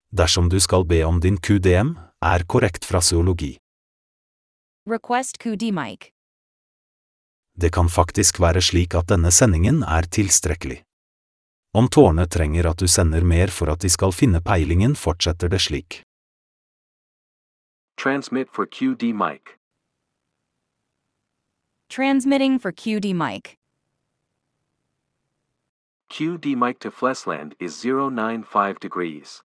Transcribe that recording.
Dersom du skal be om din QDM, korrekt fraseologi. Request QD-mic. Det kan faktisk være slik at denne sendingen tilstrekkelig. Om tårene trenger at du sender mer for at de skal finne peilingen, fortsetter det slik. Transmit for QD-mic. Transmitting for QD-mic. QD-mic to Flesland is 095 degrees.